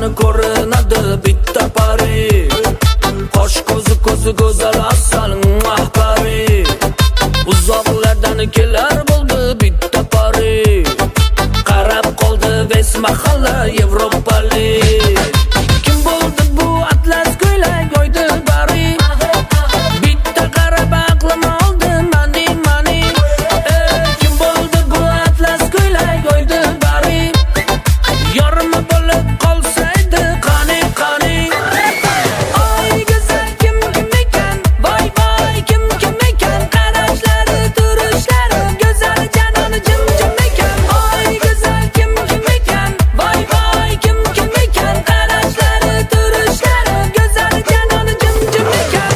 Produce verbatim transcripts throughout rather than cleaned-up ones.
osmoni ko'rinadi bitta pari. Qosh ko'zi ko'zi go'zal asal mahpari. Uzoqlardan kelar bo'ldi bitta pari. Qarab qoldi ves mahalla Yevropalik. Kim bo'ldi bu atlas ko'ylak oydi bari? Bitta qarab aqlim oldi mani mani. Kim bo'ldi bu atlas ko'ylak oydi bari? Yorma bo'lib qolsaydi qani qani. Oy go'zal kim kim ekan? Voy voy kim kim ekan? Qarashlari turishlari go'zal janoni jim jim ekan. Oy go'zal kim kim ekan? Voy voy kim kim ekan? Qarashlari turishlari go'zal janoni jim jim ekan.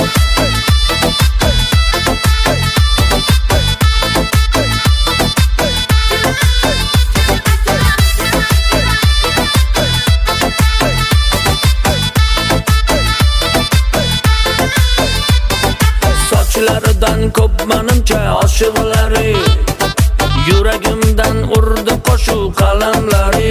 Sochlaridan ko'p menimcha oshiqlari, yuragimdan urdi qo'shuv qalamlari.